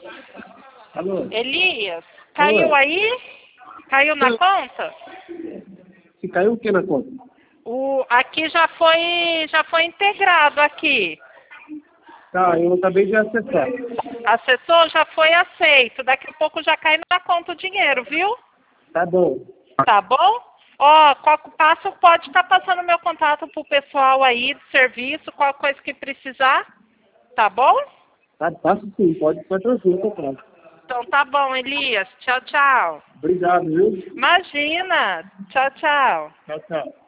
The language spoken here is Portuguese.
Alô? Elias, caiu Oi. aí? Caiu na conta? Se caiu o que na conta? Aqui já foi integrado aqui. Tá, eu acabei de acessar. Acessou? Já foi aceito. Daqui a pouco já cai na conta o dinheiro, viu? Tá bom. Tá bom? Ó, qualquer passo pode estar passando meu contato pro pessoal aí do serviço, qualquer coisa que precisar. Tá bom? Tá, passo sim, pode trazer, tô pronto. Então tá bom, Elias. Tchau, tchau. Obrigado, viu? Imagina. Tchau, tchau. Tchau, tchau.